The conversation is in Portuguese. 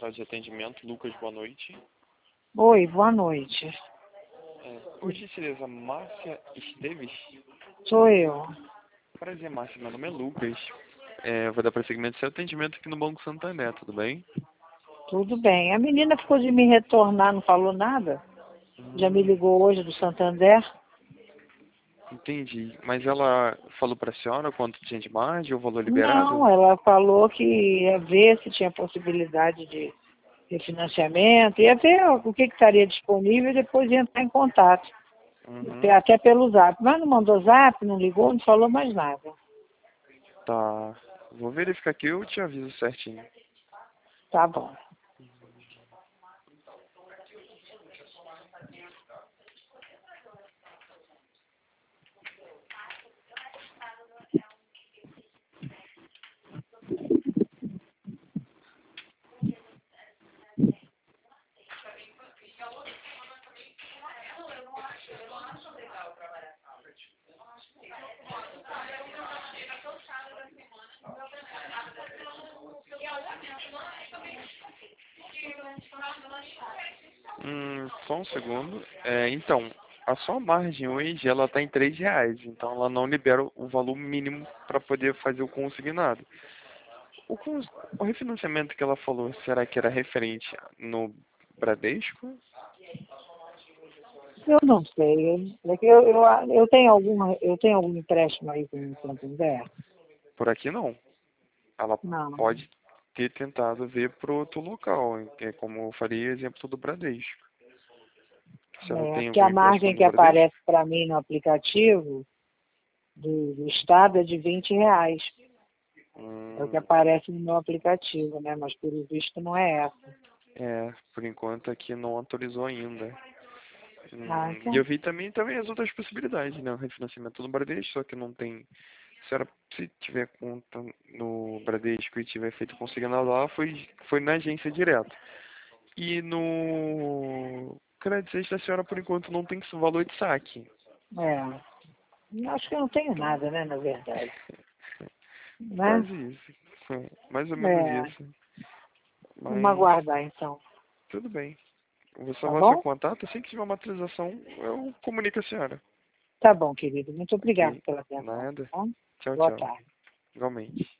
sala de atendimento. Lucas, boa noite. Oi, boa noite. Por gentileza, Márcia Esteves? Sou eu. Prazer, Márcia. Meu nome é Lucas. Eu vou dar prosseguimento ao seu atendimento aqui no Banco Santander, tudo bem? Tudo bem. A menina ficou de me retornar, não falou nada? Já me ligou hoje do Santander? Entendi. Mas ela falou para a senhora quanto tinha de margem, o valor liberado? Não, ela falou que ia ver se tinha possibilidade de refinanciamento, ia ver o que estaria disponível e depois ia entrar em contato. Uhum. Até pelo zap. Mas não mandou zap, não ligou, não falou mais nada. Tá. Vou verificar aqui, eu te aviso certinho. Tá bom. Só um segundo. Então, a sua margem hoje, ela tá em R$ 3, então ela não libera o valor mínimo para poder fazer o consignado. O refinanciamento que ela falou, será que era referente no Bradesco? Eu não sei. Eu tenho algum empréstimo aí com o Santander? Por aqui não. Ela Não. pode ter tentado ver para outro local, que é como eu faria exemplo do Bradesco. Se ela tem Porque algum a empréstimo margem no que Bradesco? aparece para mim no aplicativo do Estado é de R$ 20. É o que Hum, aparece no meu aplicativo, né? Mas pelo visto não é essa. por enquanto aqui não autorizou ainda. E Então, eu vi também as outras possibilidades, né? O refinanciamento no Bradesco, só que não tem. Se tiver conta no Bradesco e tiver feito consignado lá, foi na agência direto. E no Crédito Sexta, a senhora por enquanto não tem valor de saque. acho que eu não tenho nada, né, na verdade. Né? Quase isso. Mais ou menos É, isso. vamos Mas aguardar então. tudo bem. Eu vou Tá salvar seu bom? contato. Assim que tiver uma atualização, eu comunico a senhora. Tá bom, querido. Muito obrigada Ok? pela atenção. Nada. Tá bom? Tchau, Boa tchau. tarde. Igualmente.